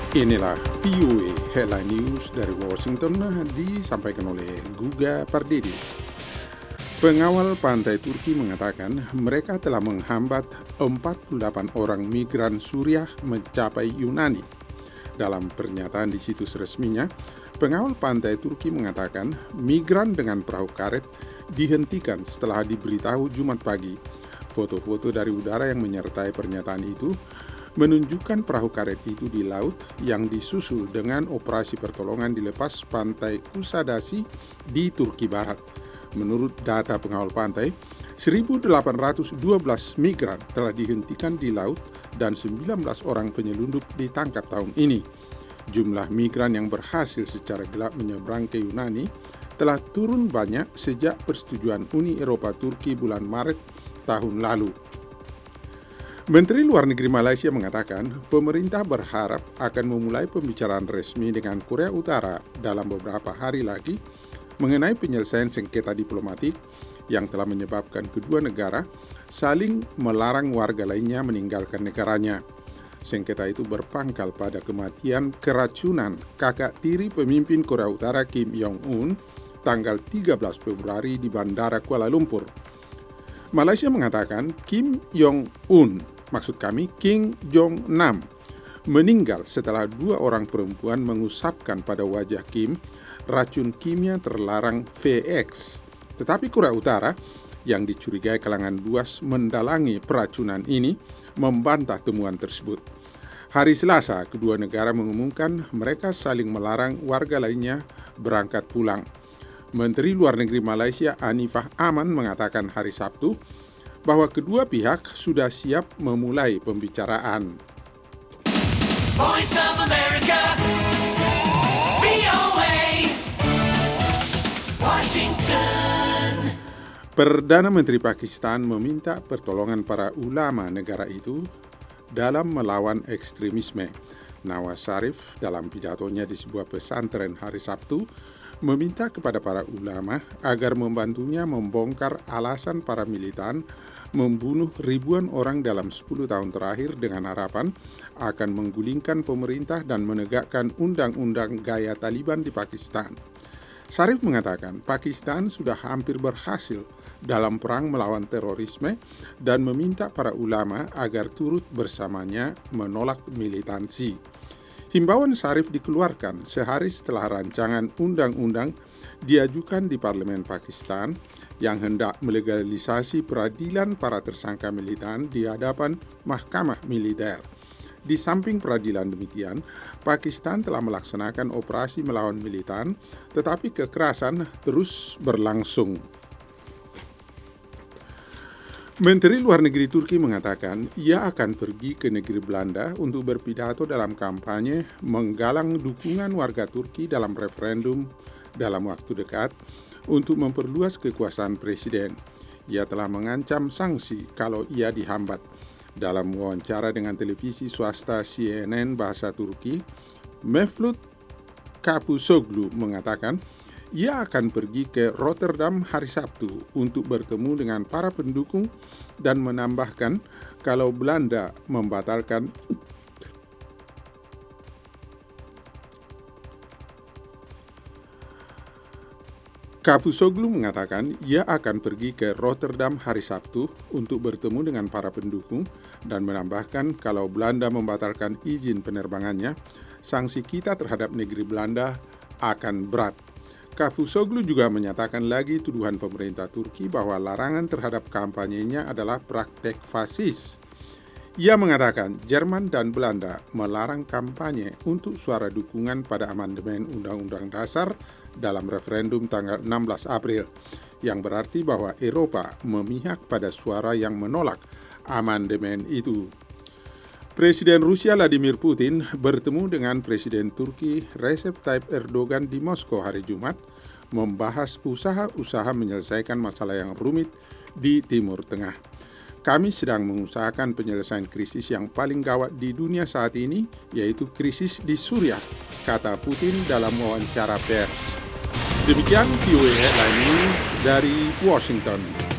Inilah VOA Headline News dari Washington disampaikan oleh Guga Pardidi. Pengawal pantai Turki mengatakan mereka telah menghambat 48 orang migran Suriah mencapai Yunani. Dalam pernyataan di situs resminya, pengawal pantai Turki mengatakan migran dengan perahu karet dihentikan setelah diberitahu Jumat pagi. Foto-foto dari udara yang menyertai pernyataan itu menunjukkan perahu karet itu di laut yang disusul dengan operasi pertolongan di lepas pantai Kusadasi di Turki Barat. Menurut data pengawal pantai, 1.812 migran telah dihentikan di laut dan 19 orang penyelundup ditangkap tahun ini. Jumlah migran yang berhasil secara gelap menyeberang ke Yunani telah turun banyak sejak persetujuan Uni Eropa Turki bulan Maret tahun lalu. Menteri Luar Negeri Malaysia mengatakan pemerintah berharap akan memulai pembicaraan resmi dengan Korea Utara dalam beberapa hari lagi mengenai penyelesaian sengketa diplomatik yang telah menyebabkan kedua negara saling melarang warga lainnya meninggalkan negaranya. Sengketa itu berpangkal pada kematian keracunan kakak tiri pemimpin Korea Utara Kim Jong-un tanggal 13 Februari di Bandara Kuala Lumpur. Malaysia mengatakan Kim Jong-un, maksud kami Kim Jong-nam, meninggal setelah 2 orang perempuan mengusapkan pada wajah Kim racun kimia terlarang VX. Tetapi Korea Utara yang dicurigai kalangan luas mendalangi peracunan ini membantah temuan tersebut. Hari Selasa, kedua negara mengumumkan mereka saling melarang warga lainnya berangkat pulang. Menteri Luar Negeri Malaysia Anifah Aman mengatakan hari Sabtu bahwa kedua pihak sudah siap memulai pembicaraan. Voice of America, VOA, Washington. Perdana Menteri Pakistan meminta pertolongan para ulama negara itu dalam melawan ekstremisme. Nawaz Sharif dalam pidatonya di sebuah pesantren hari Sabtu meminta kepada para ulama agar membantunya membongkar alasan para militan membunuh ribuan orang dalam 10 tahun terakhir dengan harapan akan menggulingkan pemerintah dan menegakkan undang-undang gaya Taliban di Pakistan. Sharif mengatakan Pakistan sudah hampir berhasil dalam perang melawan terorisme dan meminta para ulama agar turut bersamanya menolak militansi. Himbauan Sharif dikeluarkan sehari setelah rancangan undang-undang diajukan di Parlemen Pakistan yang hendak melegalisasi peradilan para tersangka militan di hadapan Mahkamah Militer. Di samping peradilan demikian, Pakistan telah melaksanakan operasi melawan militan, tetapi kekerasan terus berlangsung. Menteri Luar Negeri Turki mengatakan ia akan pergi ke negeri Belanda untuk berpidato dalam kampanye menggalang dukungan warga Turki dalam referendum dalam waktu dekat untuk memperluas kekuasaan presiden. Ia telah mengancam sanksi kalau ia dihambat. Dalam wawancara dengan televisi swasta CNN bahasa Turki, Mevlut Cavusoglu mengatakan ia akan pergi ke Rotterdam hari Sabtu untuk bertemu dengan para pendukung dan menambahkan kalau Belanda membatalkan Cavusoglu mengatakan ia akan pergi ke Rotterdam hari Sabtu untuk bertemu dengan para pendukung dan menambahkan kalau Belanda membatalkan izin penerbangannya, sanksi kita terhadap negeri Belanda akan berat. Cavusoglu juga menyatakan lagi tuduhan pemerintah Turki bahwa larangan terhadap kampanyenya adalah praktek fasis. Ia mengatakan Jerman dan Belanda melarang kampanye untuk suara dukungan pada amandemen Undang-Undang Dasar dalam referendum tanggal 16 April, yang berarti bahwa Eropa memihak pada suara yang menolak amandemen itu. Presiden Rusia Vladimir Putin bertemu dengan Presiden Turki Recep Tayyip Erdogan di Moskow hari Jumat, membahas usaha-usaha menyelesaikan masalah yang rumit di Timur Tengah. Kami sedang mengusahakan penyelesaian krisis yang paling gawat di dunia saat ini, yaitu krisis di Suriah, kata Putin dalam wawancara pers. Demikian VOA Headline News dari Washington.